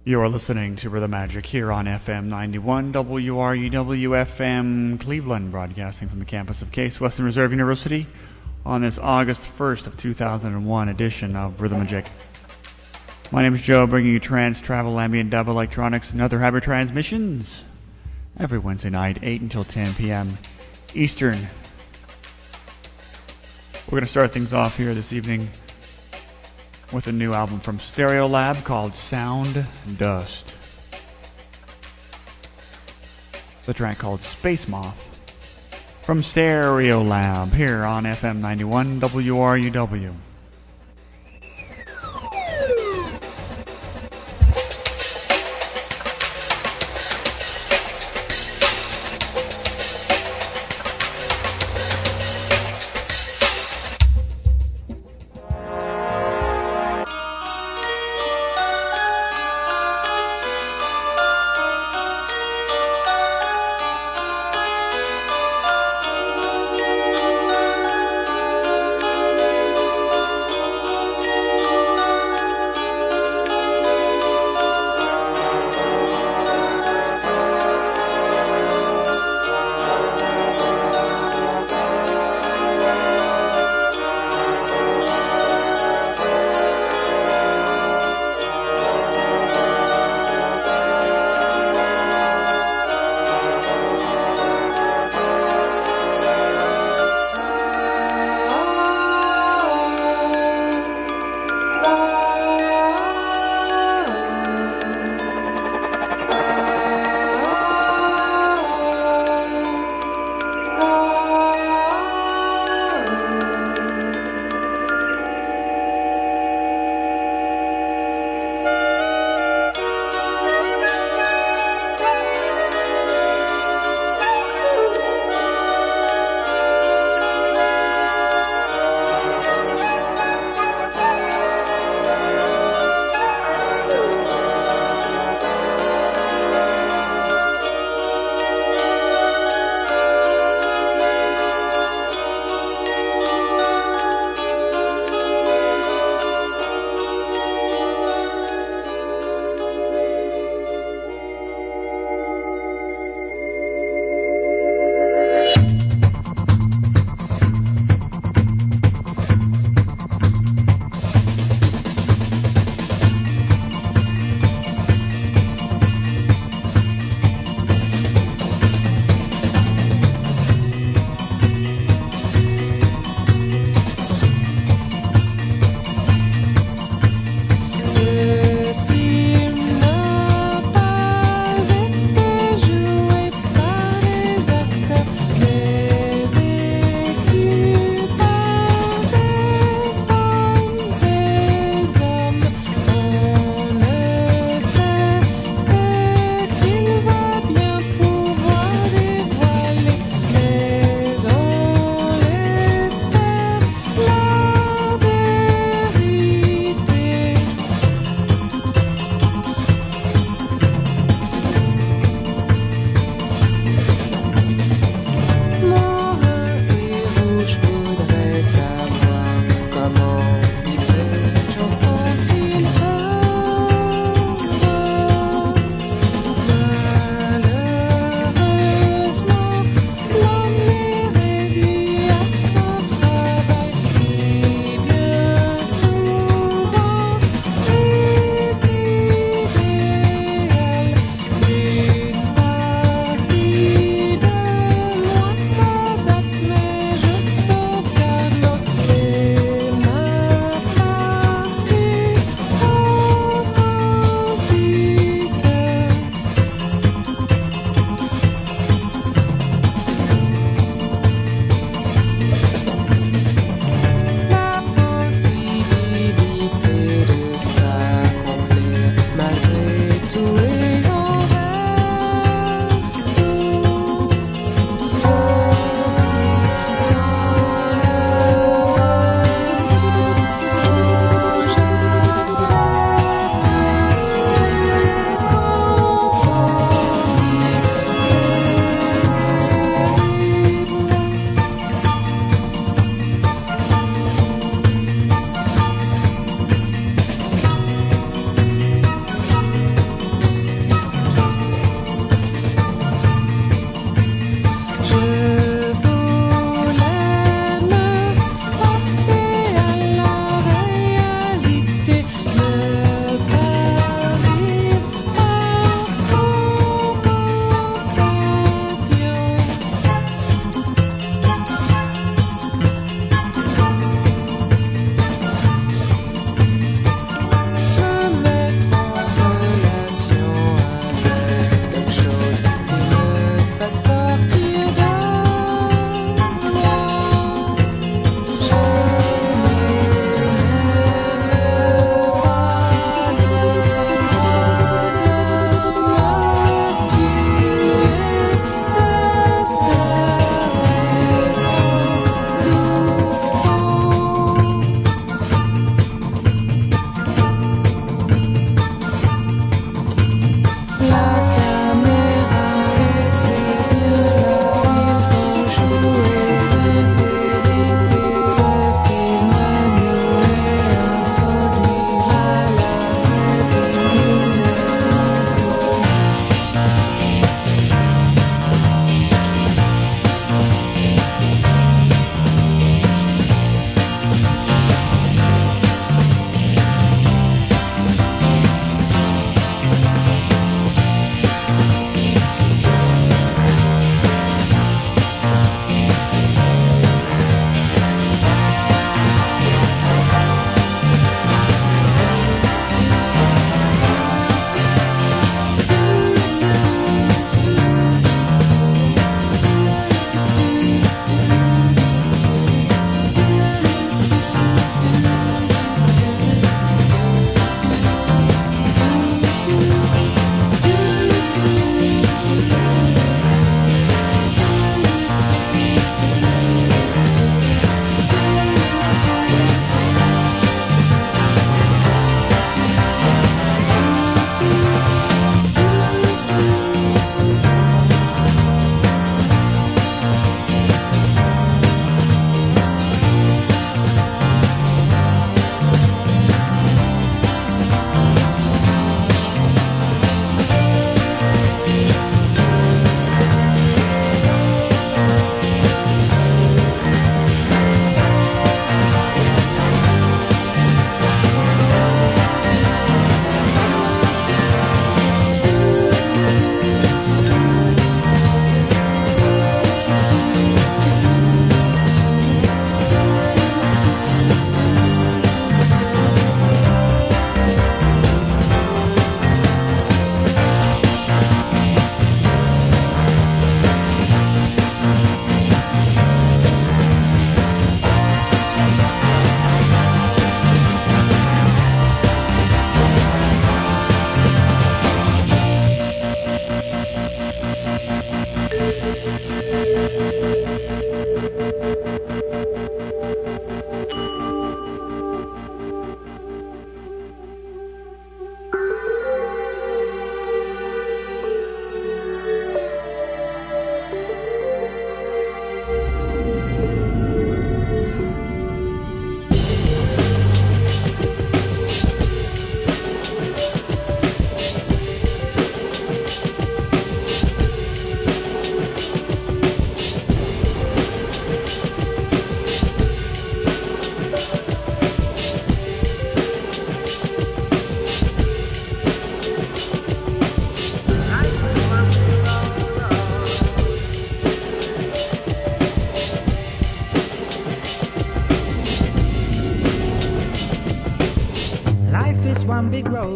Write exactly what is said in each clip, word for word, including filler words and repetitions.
You're listening to Rhythm Magic here on F M ninety-one W R U W F M Cleveland, broadcasting from the campus of Case Western Reserve University on this August first of two thousand one edition of Rhythm Magic. My name is Joe, bringing you trance, travel, ambient, dub, electronics, and other hybrid transmissions every Wednesday night, eight until ten p.m. Eastern. We're going to start things off here this evening with a new album from Stereolab called Sound Dust. The track called Space Moth from Stereolab here on F M ninety-one W R U W.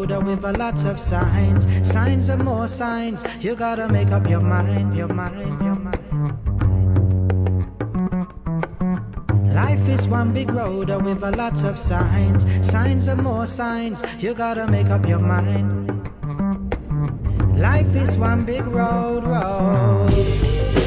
road with a lot of signs, signs and more signs. You gotta make up your mind, your mind, your mind. Life is one big road with a lot of signs, signs and more signs. You gotta make up your mind. Life is one big road, road.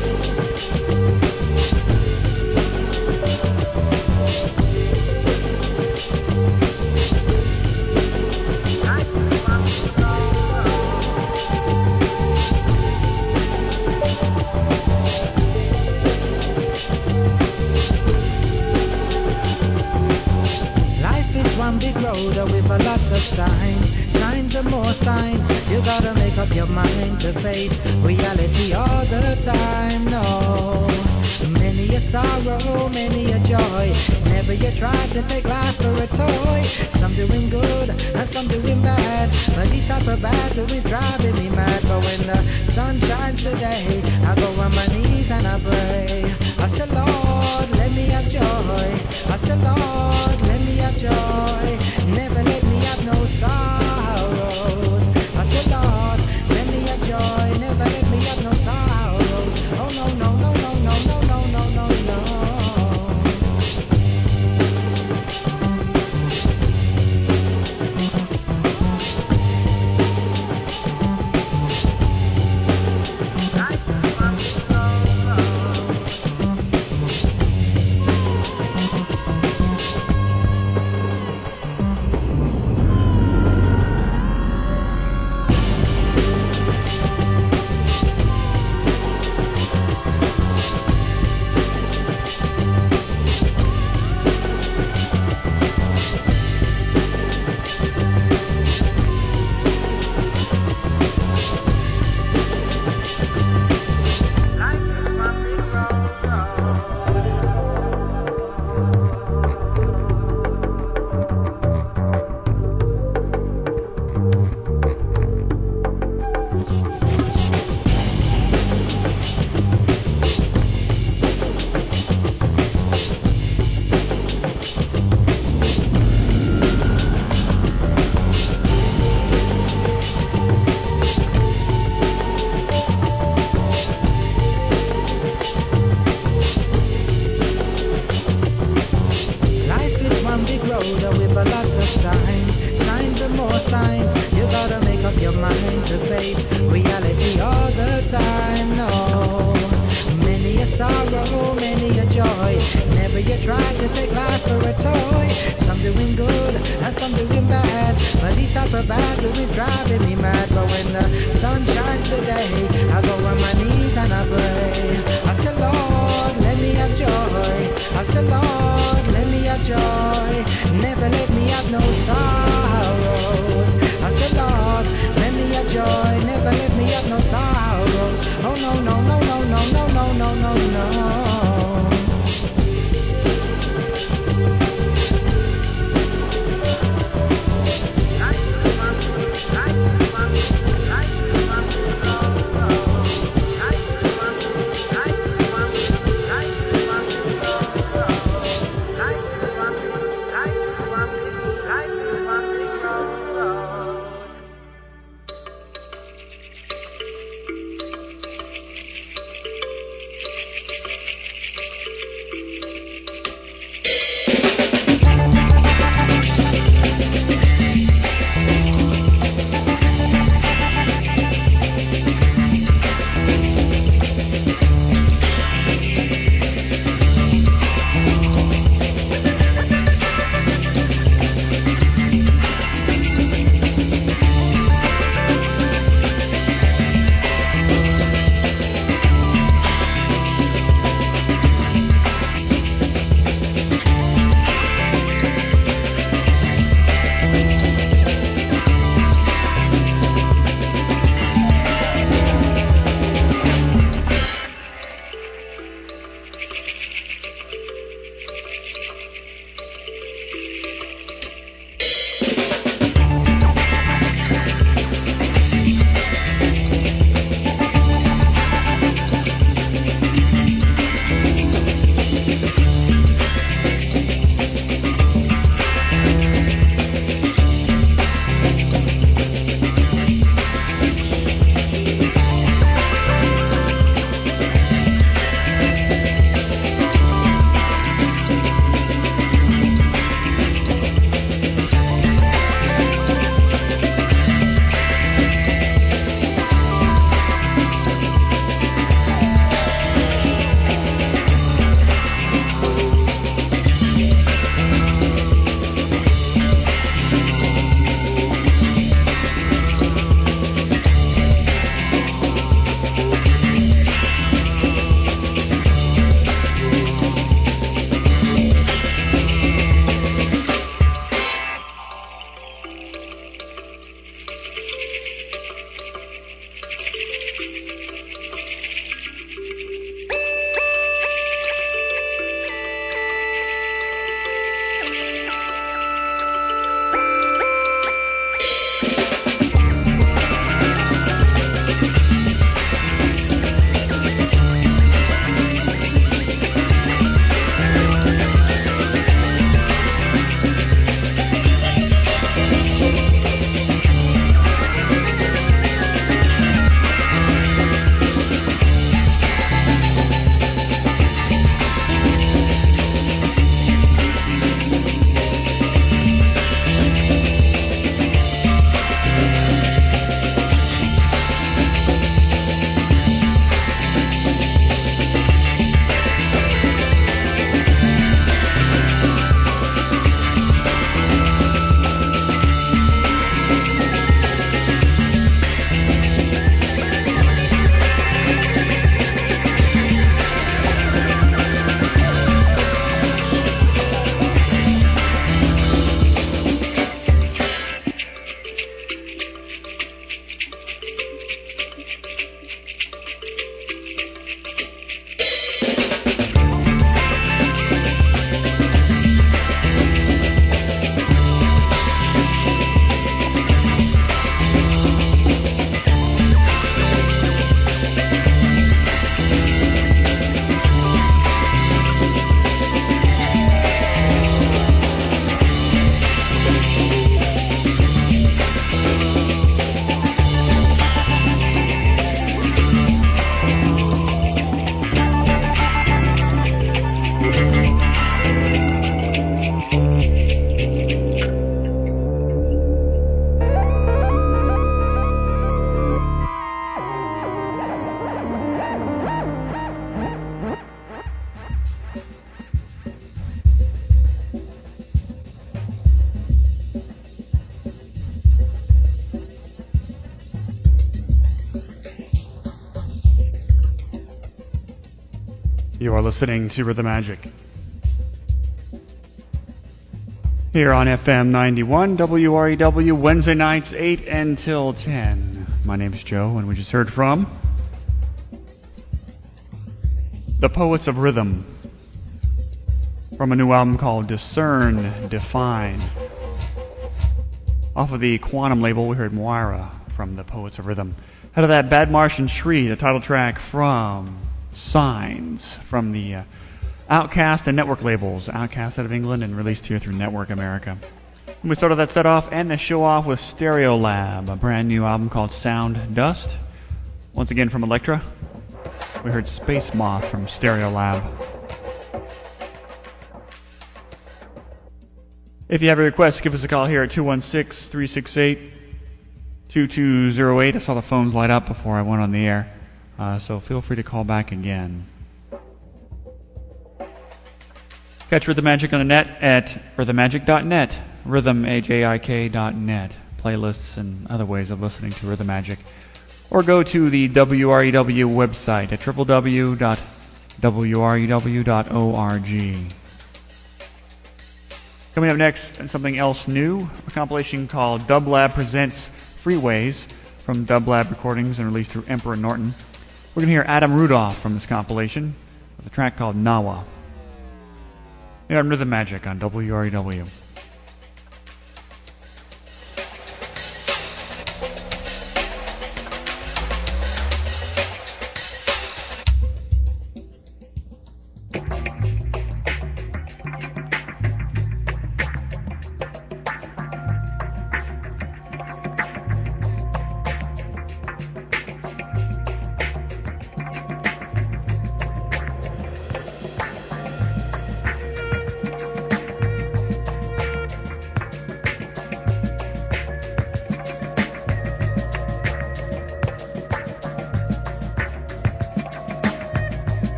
With a lot of signs, signs and more signs. You gotta make up your mind to face reality all the time. No, many a sorrow, many a joy. Never you try to take life for a toy. Some doing good and some doing bad, but these type of bad doing driving me mad. But when the sun shines today, I go on my knees and I pray. I said, Lord, let me have joy. I said, Lord, let me have joy. Never let me have no sorrows. I said, Lord, let me have joy. Never let me have no sorrows. Oh no, no, no, no, no, no, no, no, no, no. One You are listening to Rhythm Magic here on F M ninety-one W R E W, Wednesday nights eight until ten. My name's Joe, and we just heard from the Poets of Rhythm from a new album called Discern, Define. Off of the Quantum label, we heard Moira from the Poets of Rhythm. Out of that, Bad Martian Tree, the title track from Signs, from the uh, Outcast and Network labels. Outcast out of England and released here through Network America. And we started that set off and the show off with Stereolab, a brand new album called Sound Dust. Once again from Elektra, we heard Space Moth from Stereolab. If you have a request, give us a call here at two one six, three six eight, two two zero eight. I saw the phones light up before I went on the air, uh, so feel free to call back again. Catch Rhythm Magic on the net at rhythm magic dot net, rhythm majik dot net. Playlists and other ways of listening to Rhythm Magic. Or go to the W R E W website at w w w dot w r e w dot org. Coming up next, and something else new, a compilation called Dublab Presents Freeways from Dublab Recordings and released through Emperor Norton. We're going to hear Adam Rudolph from this compilation with a track called Nawa. Here on Rhythm Magic on W R E W.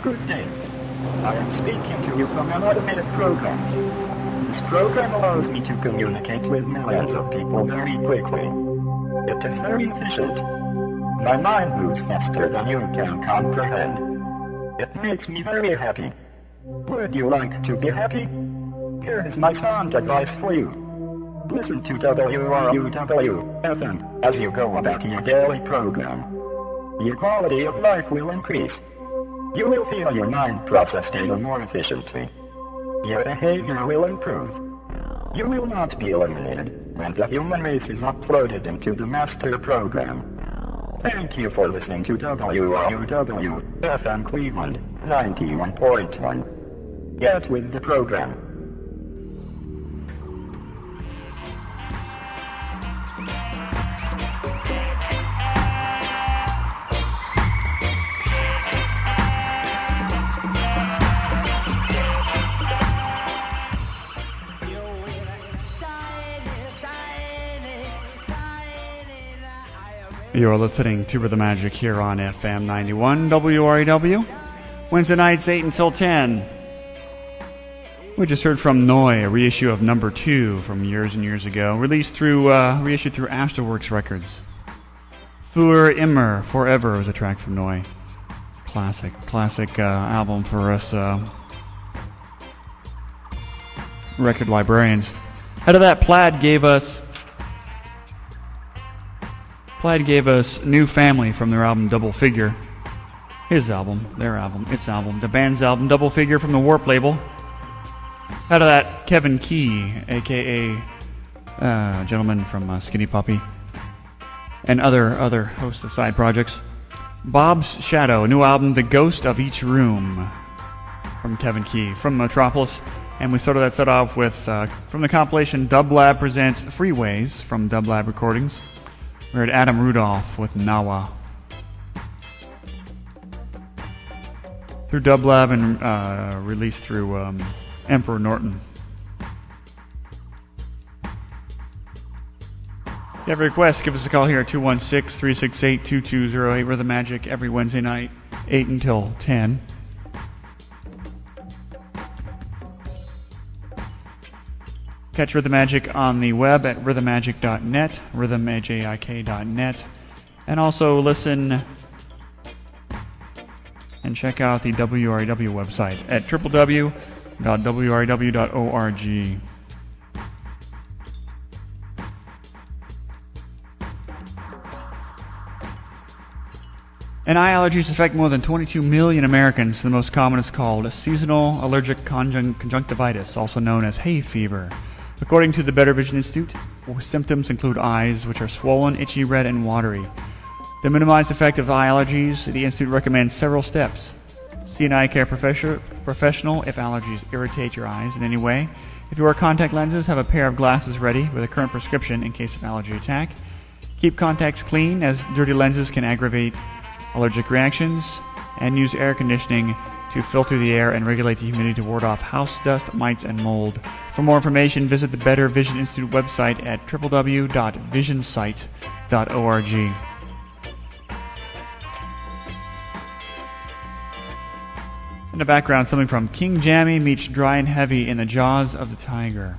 Good day. I am speaking to you from an automated program. This program allows me to communicate with millions of people very quickly. It is very efficient. My mind moves faster than you can comprehend. It makes me very happy. Would you like to be happy? Here is my sound advice for you. Listen to W R U W F M as you go about your daily program. Your quality of life will increase. You will feel your mind process data more efficiently. Your behavior will improve. You will not be eliminated when the human race is uploaded into the master program. Thank you for listening to W R U W F M Cleveland ninety-one point one. Get with the program. You're listening to Rhythm Magic here on F M ninety-one W R E W. Wednesday nights eight until ten. We just heard from Noi, a reissue of number two from years and years ago, released through, uh, reissued through Asterworks Records. Für immer, Forever was a track from Noi. Classic, classic uh, album for us uh, record librarians. Out of that, Plaid gave us Plaid gave us New Family from their album Double Figure. His album, their album, its album, the band's album Double Figure from the Warp label. Out of that, Kevin Key, aka uh, gentleman from uh, Skinny Puppy, and other other hosts of side projects. Bob's Shadow, a new album, The Ghost of Each Room, from Kevin Key, from Metropolis. And we started that set off with, uh, from the compilation Dub Lab Presents Freeways from Dub Lab Recordings. We heard Adam Rudolph with Nawa. Through Dub Lab and uh, released through um, Emperor Norton. If you have a request, give us a call here at two one six, three six eight, two two zero eight. Rhythm Magic every Wednesday night, eight until ten. Catch Rhythm Magic on the web at rhythm magic dot net, rhythm magic dot net, and also listen and check out the W R E W website at w w w dot w r e w dot org. And eye allergies affect more than twenty-two million Americans. The most common is called seasonal allergic conjun- conjunctivitis, also known as hay fever. According to the Better Vision Institute, symptoms include eyes which are swollen, itchy, red, and watery. To minimize the effect of eye allergies, the Institute recommends several steps. See an eye care professor, professional if allergies irritate your eyes in any way. If you wear contact lenses, have a pair of glasses ready with a current prescription in case of allergy attack. Keep contacts clean, as dirty lenses can aggravate allergic reactions. And use air conditioning to filter the air and regulate the humidity to ward off house dust, mites, and mold. For more information, visit the Better Vision Institute website at w w w dot vision site dot org. In the background, something from King Jammy meets Dry and Heavy in the Jaws of the Tiger.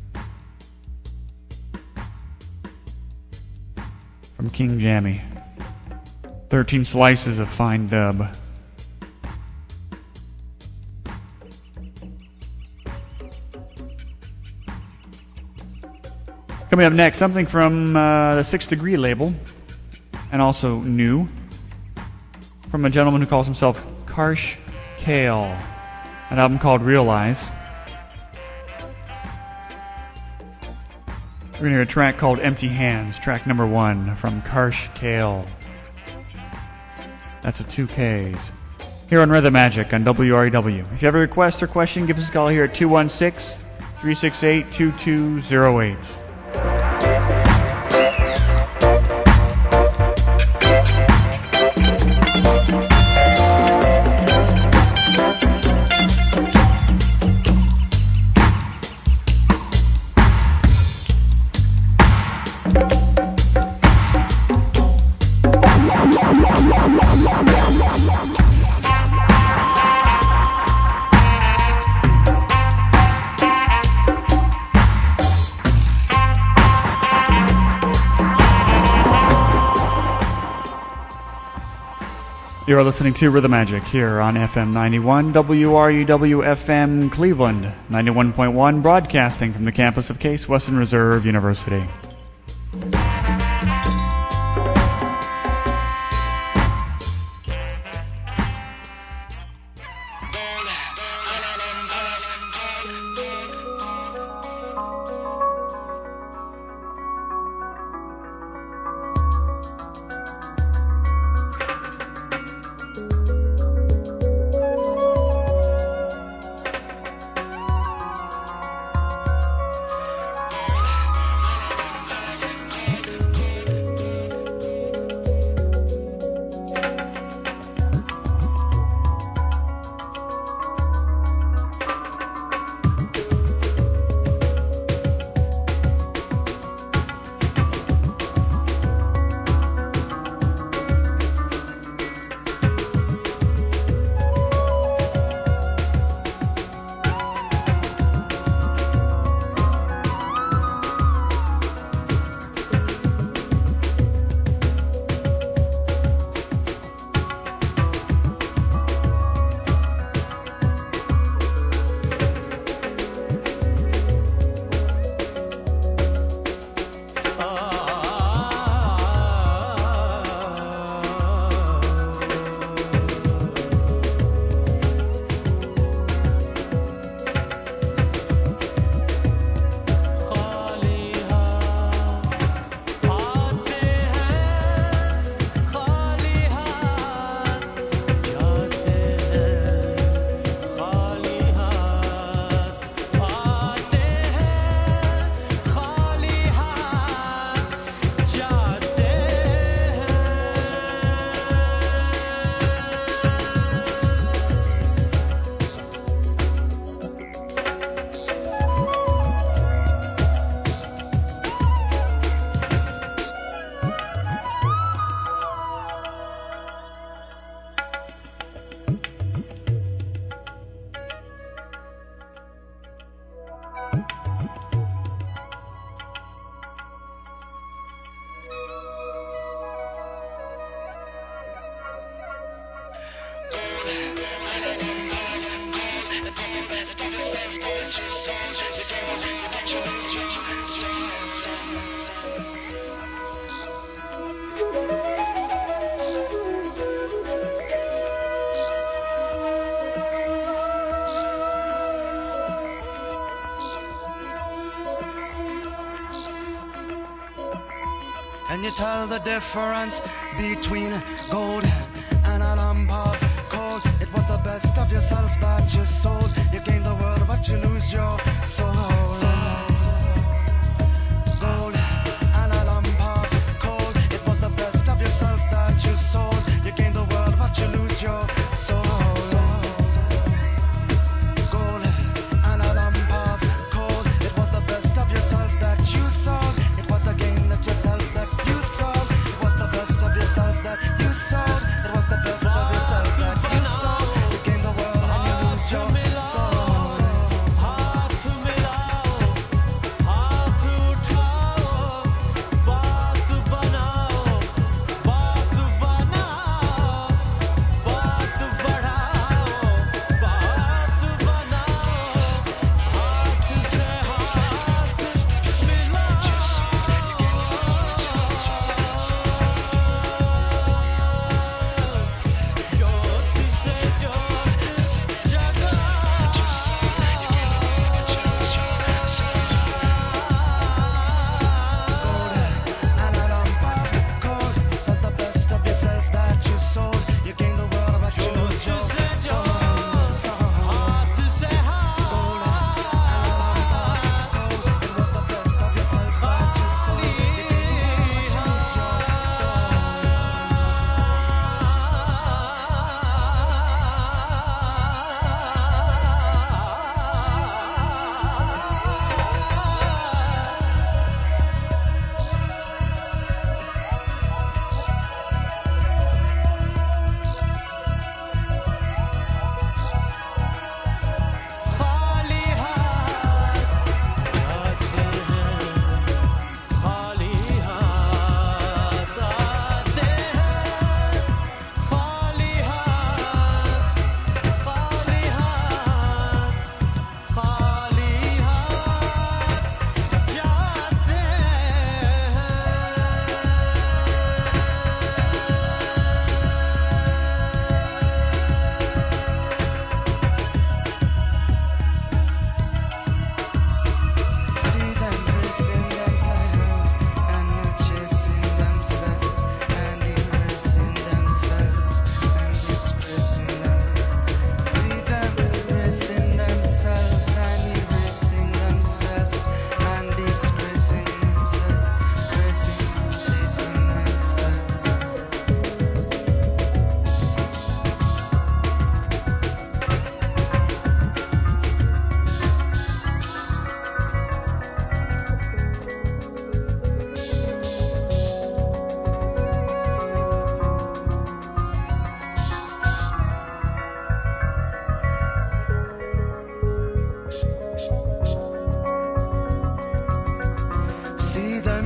From King Jammy. Thirteen slices of fine dub. Coming up next, something from uh, the Sixth Degree label, and also new, from a gentleman who calls himself Karsh Kale, an album called Realize. We're going to hear a track called Empty Hands, track number one from Karsh Kale. That's with two Ks. Here on Rhythm Magic on W R E W. If you have a request or question, give us a call here at two one six, three six eight, two two zero eight. Yeah. You're listening to Rhythm Magic here on F M ninety-one, W R U W F M Cleveland, ninety-one point one, broadcasting from the campus of Case Western Reserve University. Can you tell the difference between gold and an ampere cold? It was the best of yourself that you sold. You gain the world, but you lose your soul. Gold and an ampere cold. It was the best of yourself that you sold. You gain the world, but you lose your soul. Gold and an ampere cold. It was the best of yourself that you sold. It was a game that yourself that you sold. It was the best of yourself that you sold. It was the best of yourself that you sold. You gain the world and you lose your soul.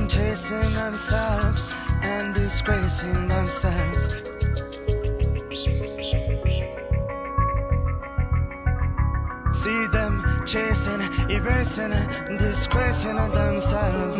them chasing themselves and disgracing themselves. See them chasing, erasing, disgracing themselves.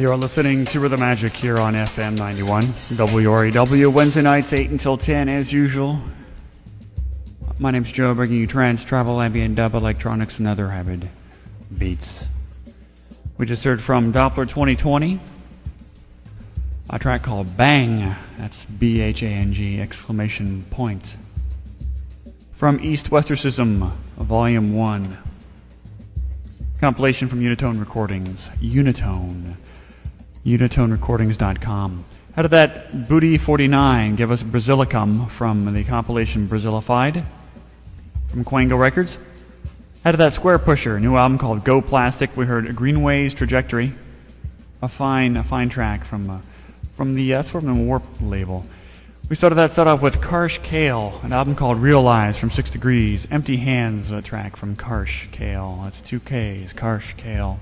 You're listening to The Magic here on F M ninety-one W R E W, Wednesday nights eight until ten as usual. My name's Joe, bringing you trance, travel, ambient, dub, electronics, and other hybrid beats. We just heard from Doppler twenty twenty, a track called Bang. That's B H A N G, exclamation point. From East Westercism, Volume one. Compilation from Unitone Recordings. Unitone. Unitone Recordings dot com. Out of that, Booty forty-nine, give us Brasilicum from the compilation Brazilified from Quango Records. Out of that, Square Pusher, a new album called Go Plastic. We heard Greenway's Trajectory, a fine, a fine track from uh, from the that's from the Warp label. We started that set off with Karsh Kale, an album called Realize from Six Degrees. Empty Hands, a track from Karsh Kale. That's two K's, Karsh Kale.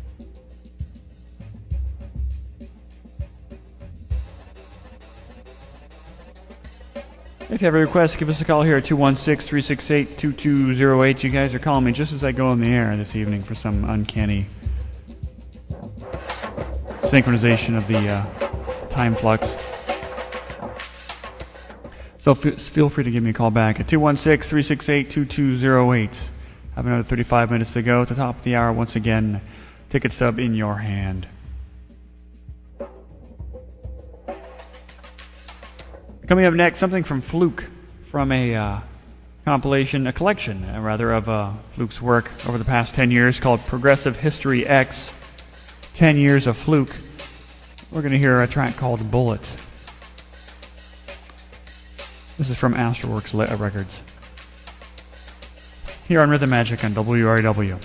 If you have a request, give us a call here at two one six, three six eight, two two zero eight. You guys are calling me just as I go on the air this evening for some uncanny synchronization of the uh, time flux. So f- feel free to give me a call back at two one six, three six eight, two two zero eight. Have another thirty-five minutes to go. At the top of the hour, once again, ticket stub in your hand. Coming up next, something from Fluke, from a uh, compilation, a collection, uh, rather, of uh, Fluke's work over the past ten years called Progressive History X, ten years of Fluke. We're going to hear a track called Bullet. This is from Astralworks Le- Records. Here on Rhythm Magic on W R E W.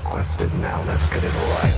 requested. Now let's get it right.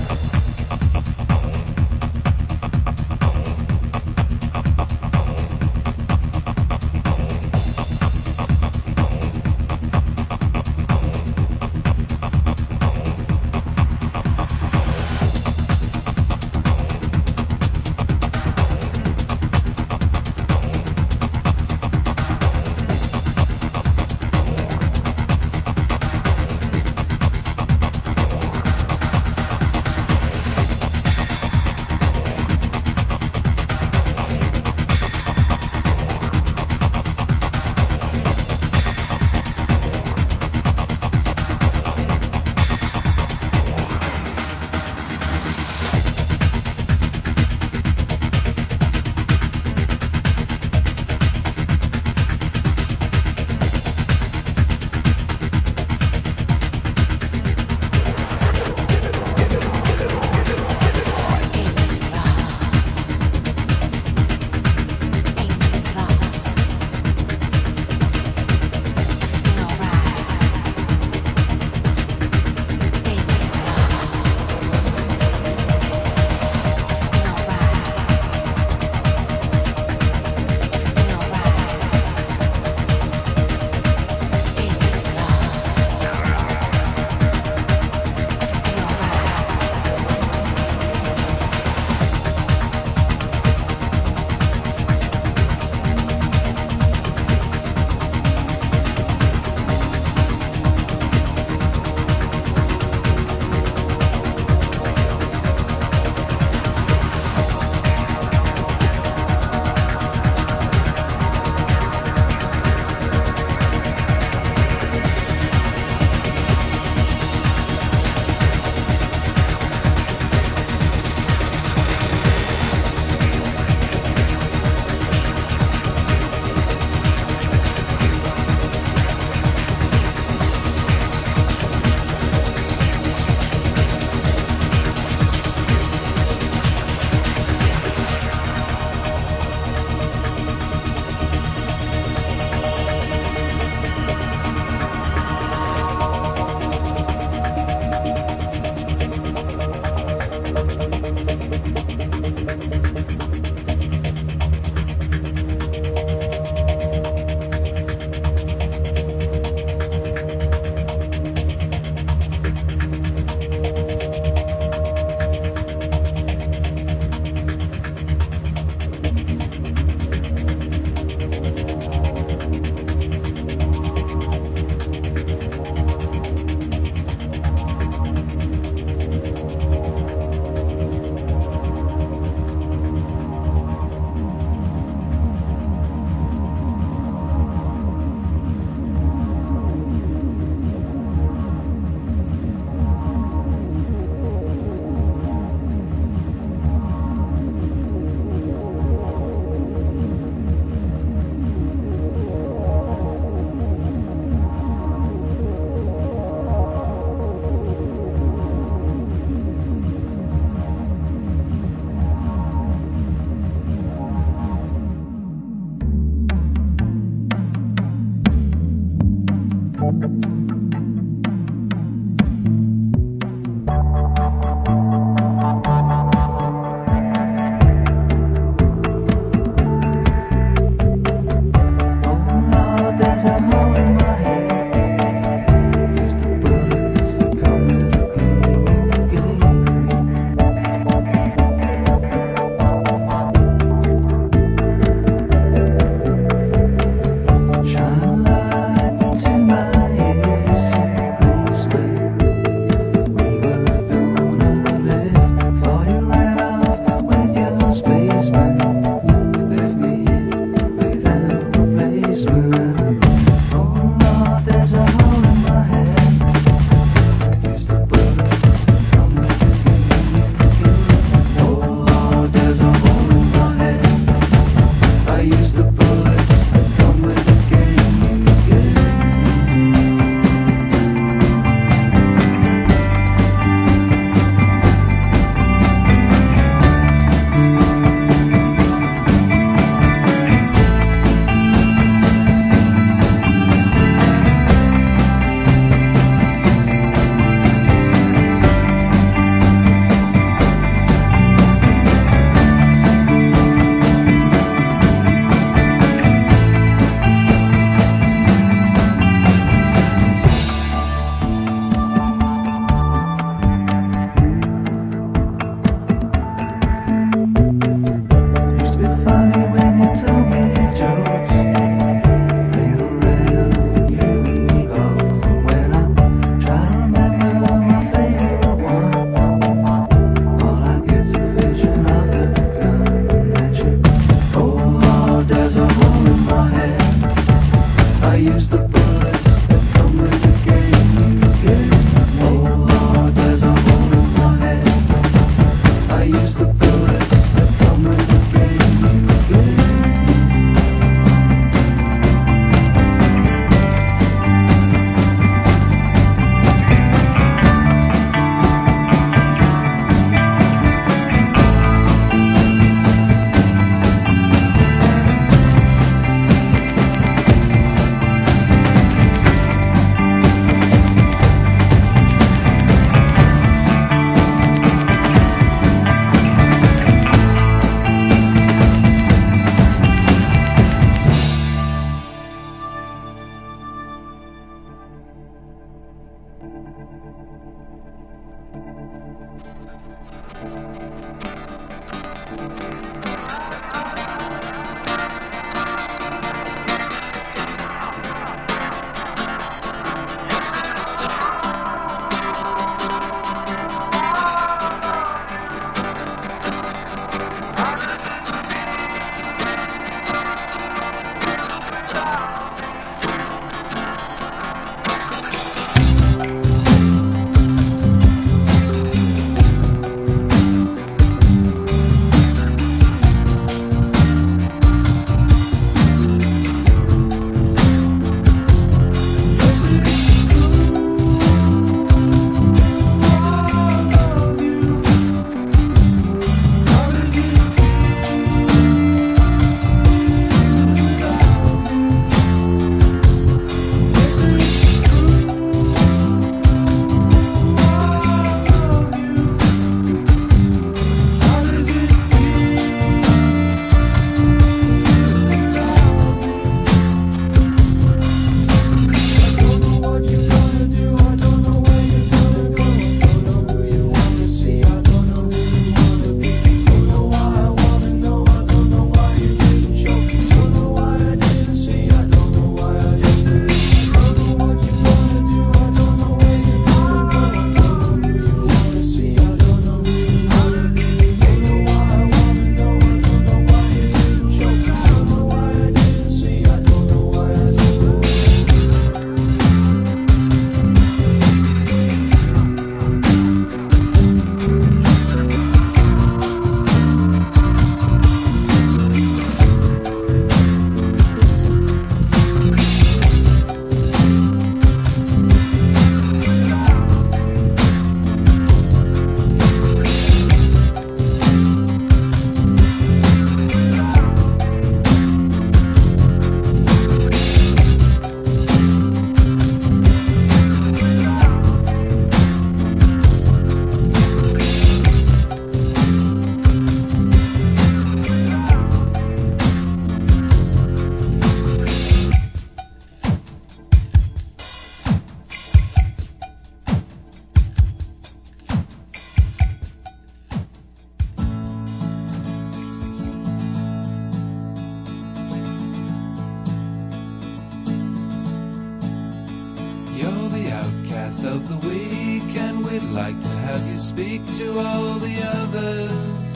speak to all the others.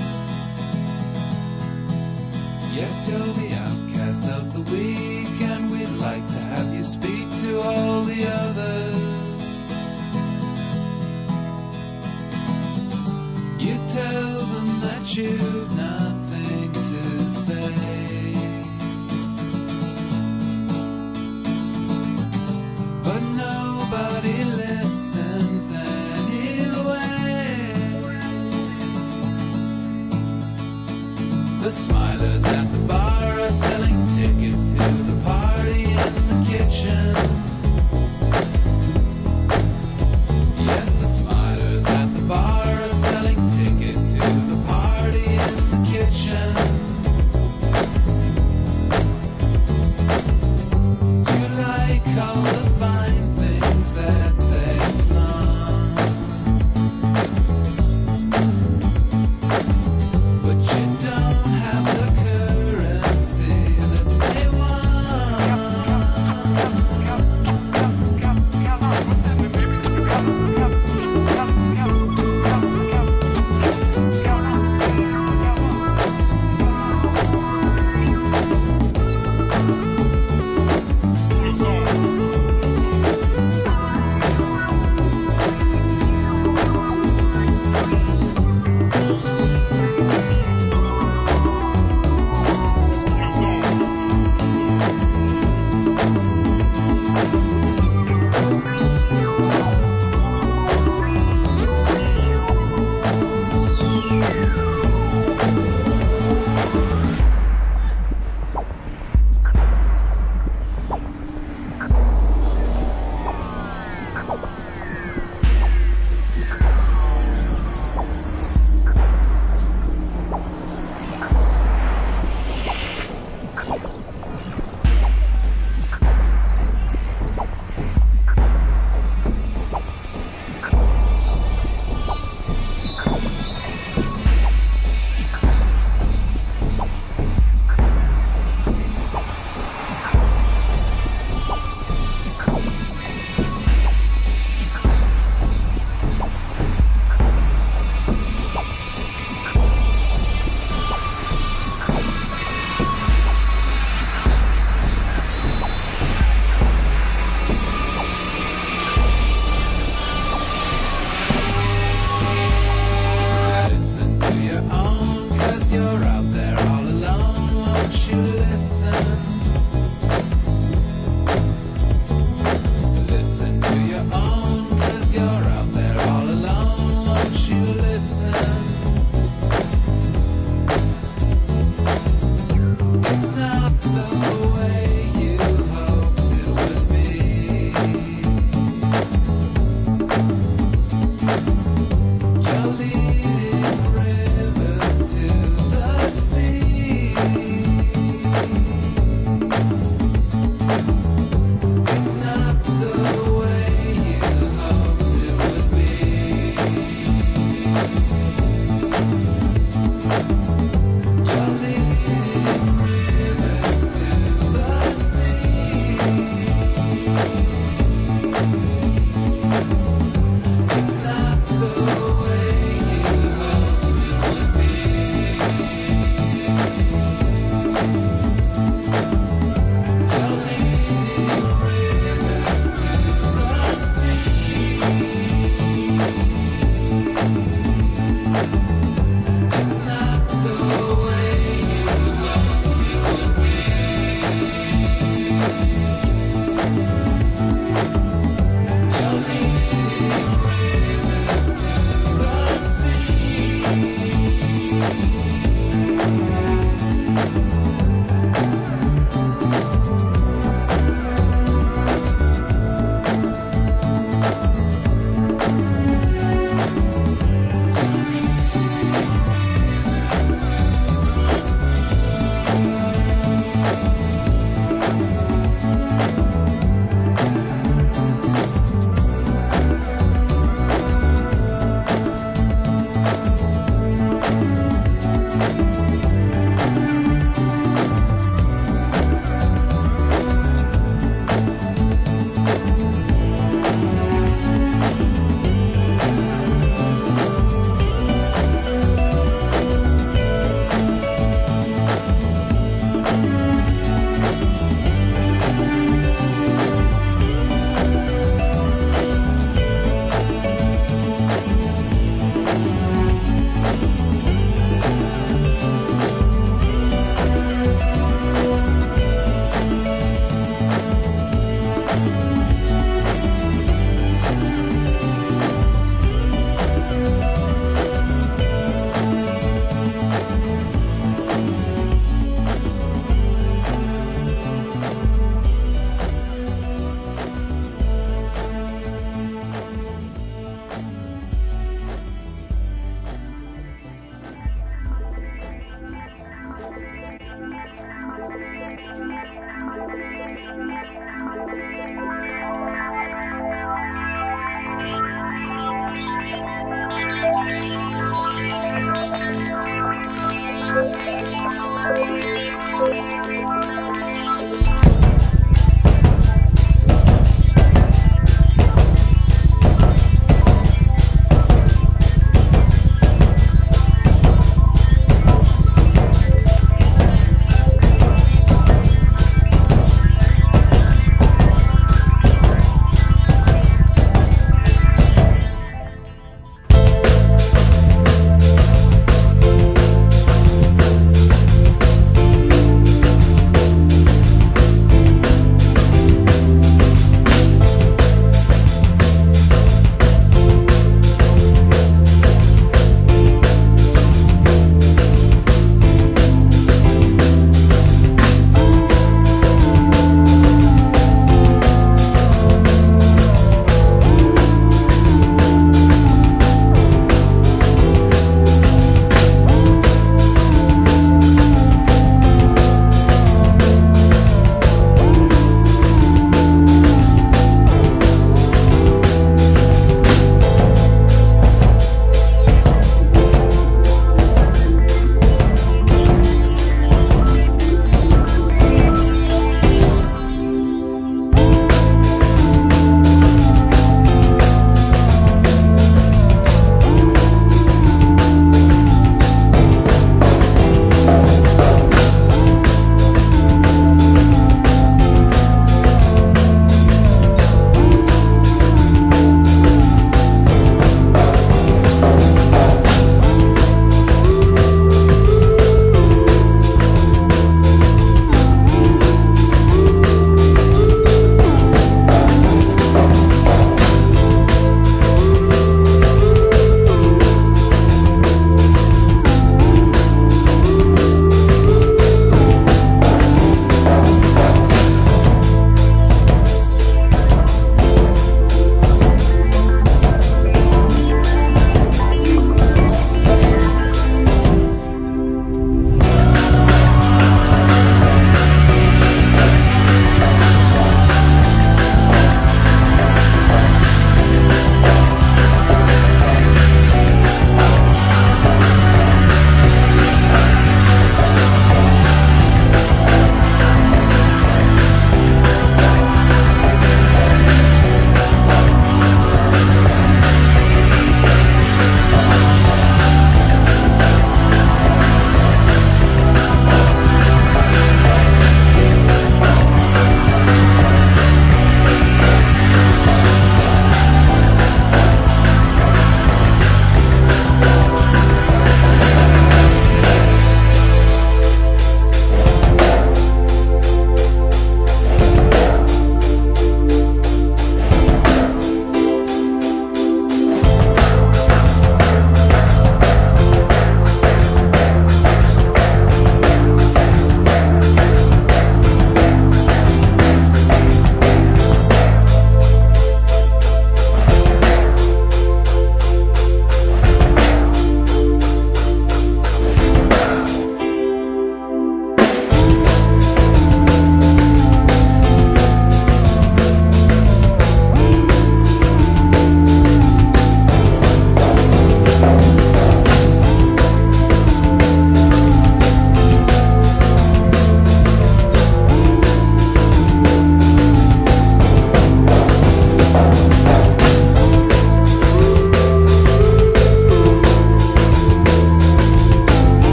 Yes, you're the outcast of the week, and we'd like to have you speak to all the others. You tell them that you've nothing to say, but nobody listens anyway. The smilers at the bar are selling tickets to the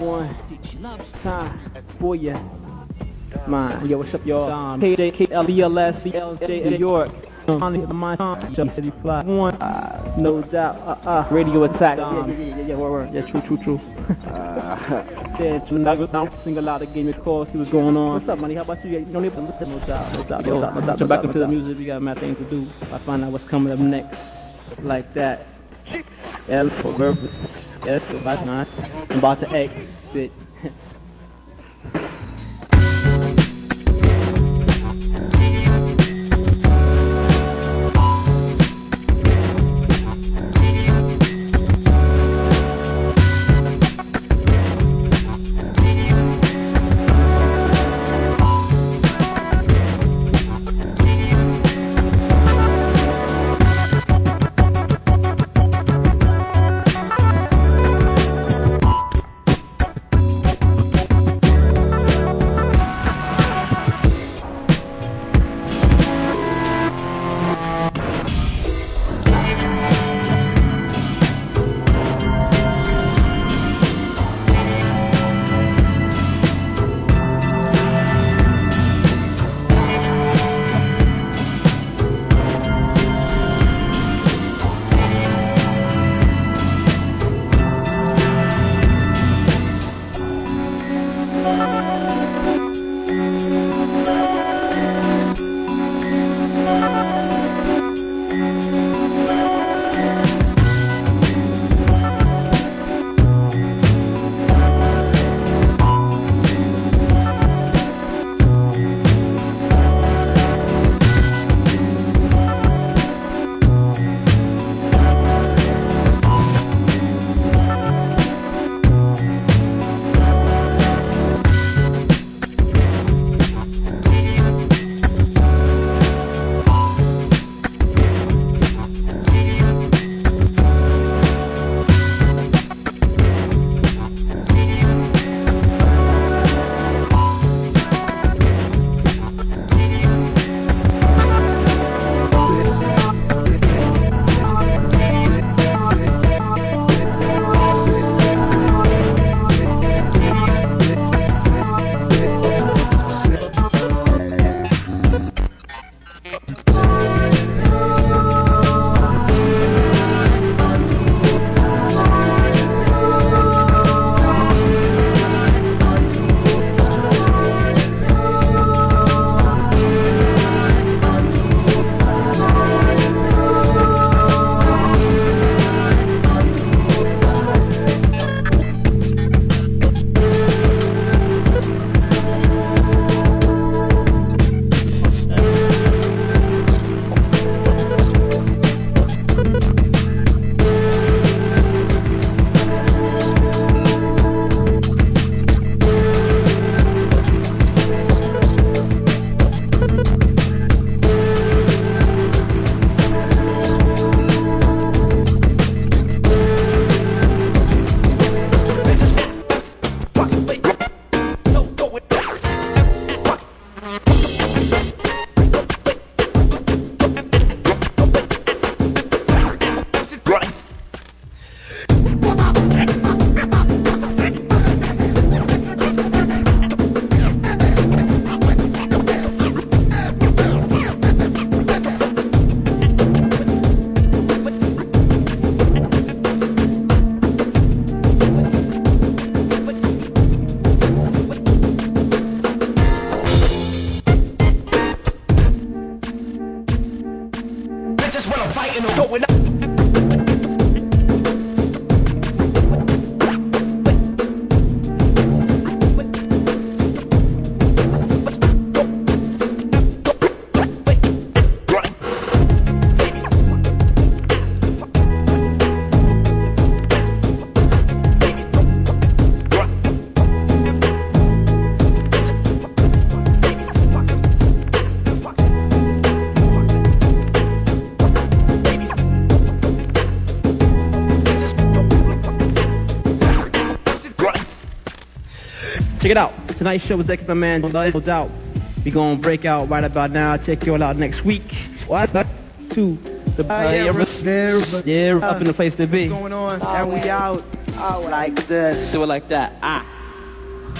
one time for ya. Mine. Yo, what's up, y'all? K J K L E L S C L J New York. On the my time, City Fly. One, uh, no doubt. Uh, uh, radio attack. Um, yeah, yeah, yeah, yeah, word, word. Yeah, true, true, true. uh, yeah, true. Now, single out, gave me a call, see what's going on. What's up, money? How about you? You don't even listen, no doubt, no doubt, no doubt, no doubt. So back into the music, we got mad things to do. I find out what's coming up next, like that. L for verb. Yes, about nine. I'm about to exit. Check it out. Tonight's show was dedicated to my man, no doubt. We gonna break out right about now. Check you all out next week. What? To the uh, yeah, yeah, yeah, up in the place to be. What's going on? And we out. Like this. Do it like that. Ah.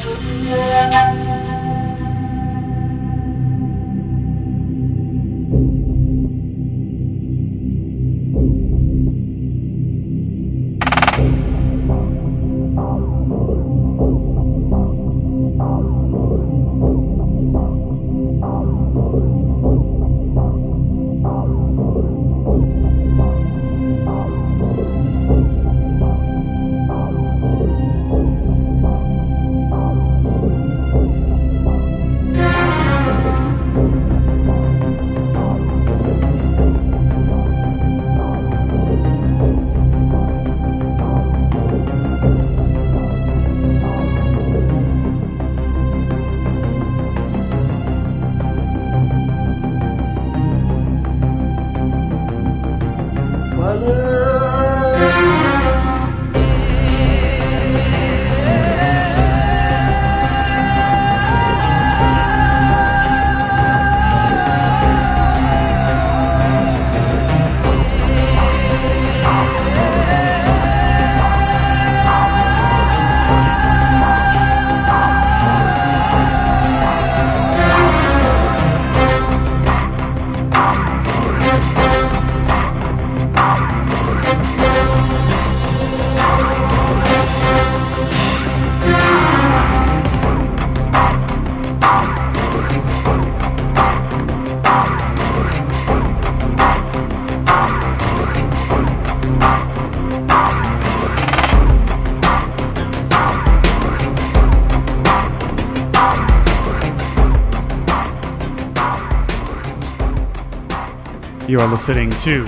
You are listening to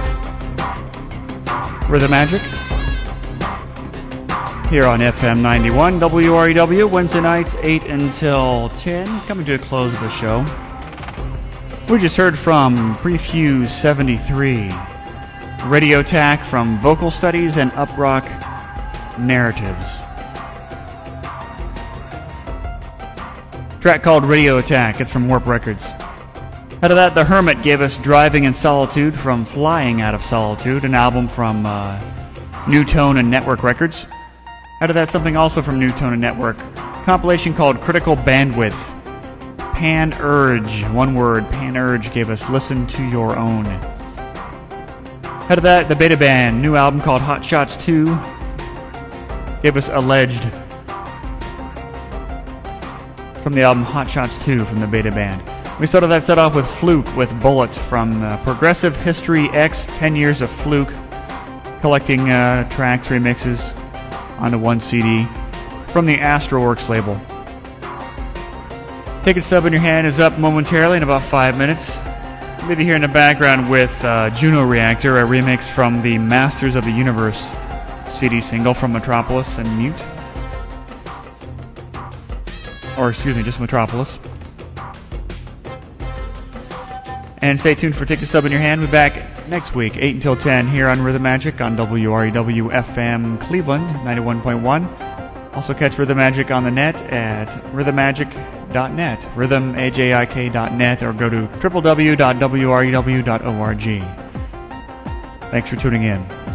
Rhythm Magic here on F M ninety-one W R E W, Wednesday nights eight until ten. Coming to a close of the show. We just heard from Prefuse seventy-three, Radio Attack from Vocal Studies, and Uprock Narratives. Track called Radio Attack. It's from Warp Records. Out of that, The Hermit gave us Driving in Solitude from Flying Out of Solitude, an album from uh, New Tone and Network Records. Out of that, something also from New Tone and Network, a compilation called Critical Bandwidth. Pan Urge, one word, Pan Urge gave us Listen to Your Own. Out of that, the Beta Band, new album called Hot Shots two, gave us Alleged from the album Hot Shots two from the Beta Band. We started that set off with Fluke with Bullet from uh, Progressive History X, ten years of Fluke, collecting uh, tracks, remixes onto one C D from the Astroworks label. Ticket Stub in Your Hand is up momentarily in about five minutes. We'll be here in the background with uh, Juno Reactor, a remix from the Masters of the Universe C D single from Metropolis and Mute. Or excuse me, just Metropolis. And stay tuned for Take a Stub in Your Hand. We'll be back next week, eight until ten, here on Rhythm Magic on W R E W F M Cleveland, ninety-one point one. Also catch Rhythm Magic on the net at rhythm magic dot net, rhythm majik dot net, or go to w w w dot w r e w dot org. Thanks for tuning in.